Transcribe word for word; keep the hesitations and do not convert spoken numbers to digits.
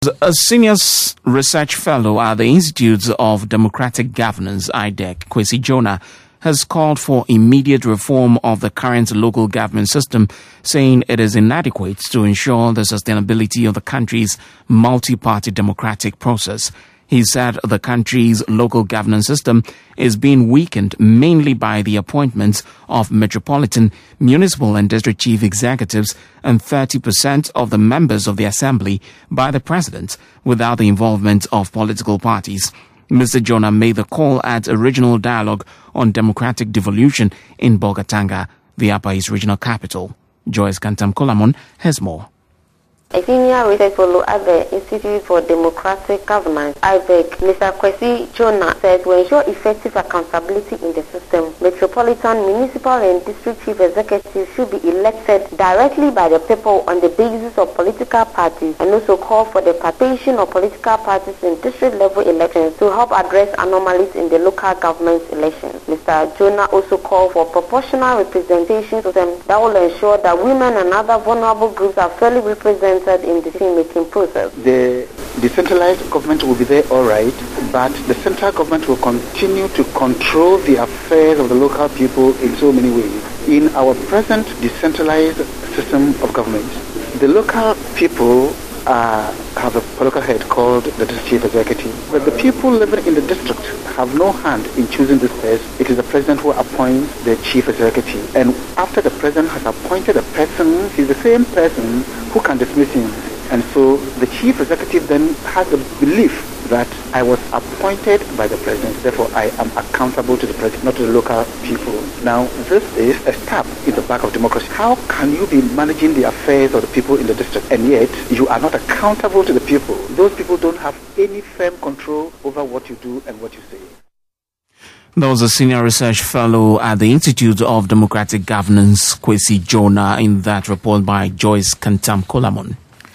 A senior research fellow at the Institute of Democratic Governance, I D E C, Kwesi Jonah, has called for immediate reform of the current local government system, saying it is inadequate to ensure the sustainability of the country's multi-party democratic process. He said the country's local governance system is being weakened mainly by the appointments of metropolitan, municipal and district chief executives and thirty percent of the members of the assembly by the president without the involvement of political parties. Mister Jonah made the call at a regional dialogue on democratic devolution in Bolgatanga, the Upper East regional capital. Joyce Kantam-Kolamon has more. A senior research fellow at the Institute for Democratic Governance, I D E C, Mister Kwesi Jonah, said to ensure effective accountability in the system, metropolitan, municipal and district chief executives should be elected directly by the people on the basis of political parties, and also call for the participation of political parties in district level elections to help address anomalies in the local government elections. Mister Jonah also called for proportional representation system that will ensure that women and other vulnerable groups are fairly represented in the decision-making process. The decentralized government will be there, all right, but the central government will continue to control the affairs of the local people in so many ways. In our present decentralized system of government, the local people uh, have a political head called the district chief executive, but the people living in the district have no hand in choosing this person. It is the president who appoints the chief executive, and after the president has appointed a person, he's the same person who can dismiss him. And so the chief executive then has the belief that I was appointed by the president, therefore I am accountable to the president, not to the local people. Now, this is a stab in the back of democracy. How can you be managing the affairs of the people in the district and yet you are not accountable to the people? Those people don't have any firm control over what you do and what you say. There was a senior research fellow at the Institute of Democratic Governance, Kwesi Jonah, in that report by Joyce Kantam-Kolamon.